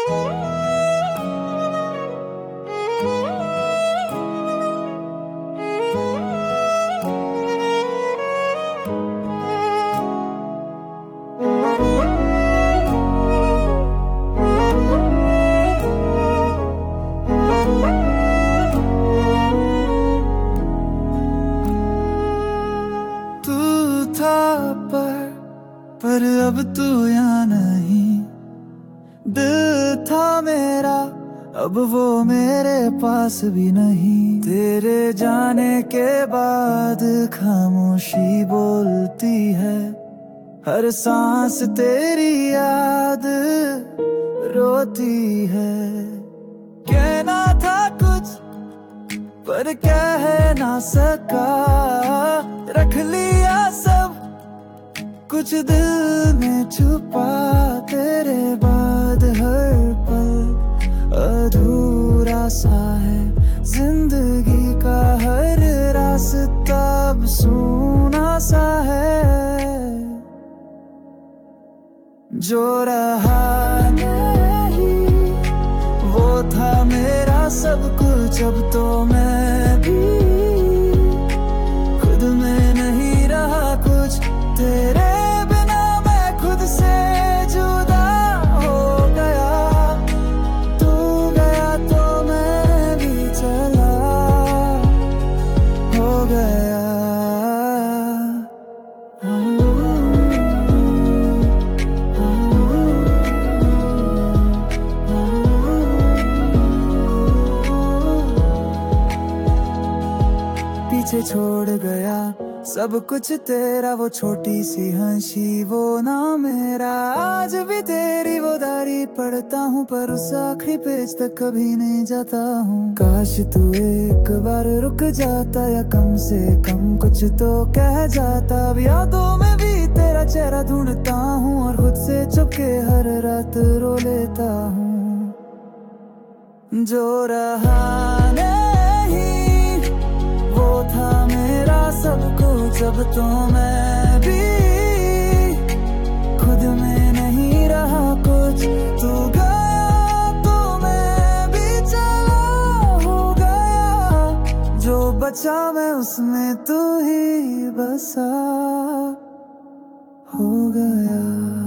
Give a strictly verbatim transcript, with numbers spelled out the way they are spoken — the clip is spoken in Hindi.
पर अब तू यहाँ नहीं, दिल था मेरा अब वो मेरे पास भी नहीं। तेरे जाने के बाद खामोशी बोलती है, हर सांस तेरी याद रोती है। कहना था कुछ पर कह ना सका, रख लिया सब कुछ दिल में छुपा। तेरे बाद हर पल अधूरा सा है, जिंदगी का हर रास्ता अब सूना सा है। जो रहा नहीं वो था मेरा सब कुछ, अब तो मैं भी खुद में नहीं रहा कुछ। तेरे बिना मैं खुद से जुदा हो गया, तू गया तो मैं भी चला हो गया। पीछे छोड़ गया सब कुछ तेरा, वो छोटी सी हंसी वो ना मेरा। आज भी तेरी वो दारी पढ़ता हूँ पर उस आखिरी पेज तक कभी नहीं जाता हूँ। काश तू एक बार रुक जाता या कम से कम कुछ तो कह जाता। अब यादों में भी तेरा चेहरा ढूंढता हूँ और खुद से छुपके हर रात रो लेता हूँ। जो रहा नहीं वो था मेरा सब कुछ, अब तो मैं भी खुद में नहीं रहा कुछ। तू गया तो मैं भी चला हो गया, जो बचा मैं उसमें तू ही बसा हो गया।